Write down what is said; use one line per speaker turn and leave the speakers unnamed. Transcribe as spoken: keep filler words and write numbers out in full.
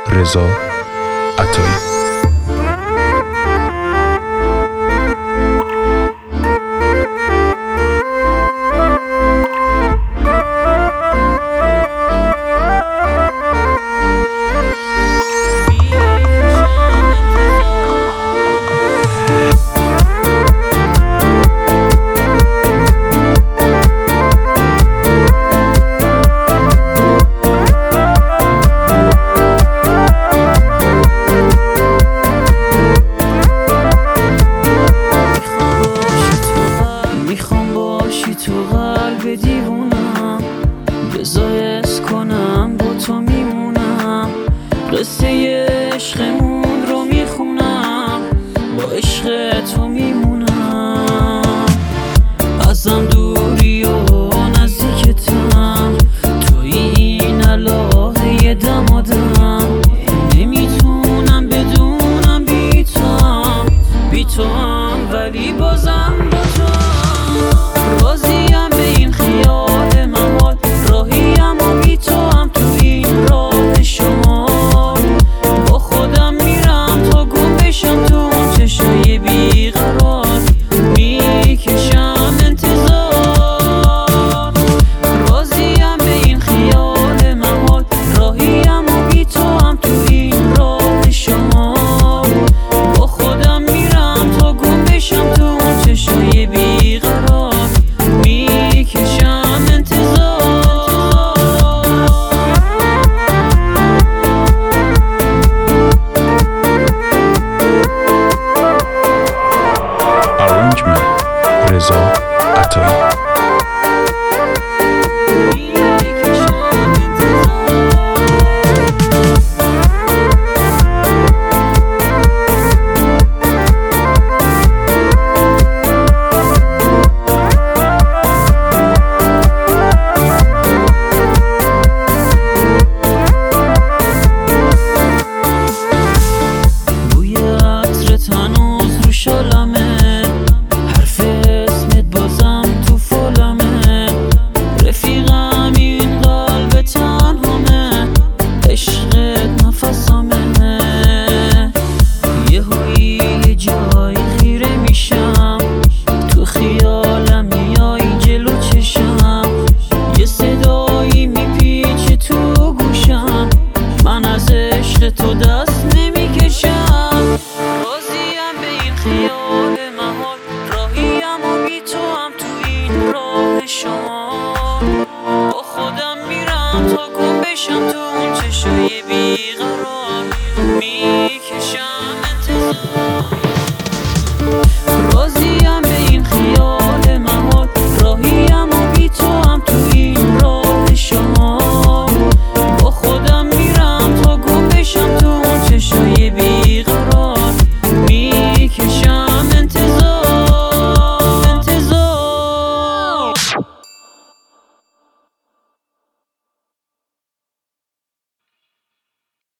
رضا عطایی.
تو قلب دیوونم بزایست کنم با تو میمونم، قصه عشقمون رو میخونم، با عشق تو میمونم. ازم دوری و نزدیکتم، توی این الهه دمادم، نمیتونم بدونم بی توام، بی توام ولی بازم با توام. راضیم به این خیال محال، راهیم و بی تو هم تو این راه شمال. با خودم میرم تا گم بشم تو اون چشای بیقرار، میکشم انتظار. راضیم به این خیال محال، راهیم و بی تو هم تو این راه شمال. با خودم میرم تا گم بشم تو اون چشای بیقرار، میکشم انتظار.
Arrangement رضا عطایی.
هنوز رو شالمه، حرف اسمت بازم تو فالمه. رفیقم این قلب تنهامه، عشقت نفسامه. یه هایی یه جای خیره میشم، تو خیالم میای جلو چشم. یه صدایی میپیچه تو گوشم، من از عشق تو دست نمیکشم. خیال محال، راهیم و بی تو هم تو این راه شمال. با خودم میرم تا گم بشم تو اون چشای بی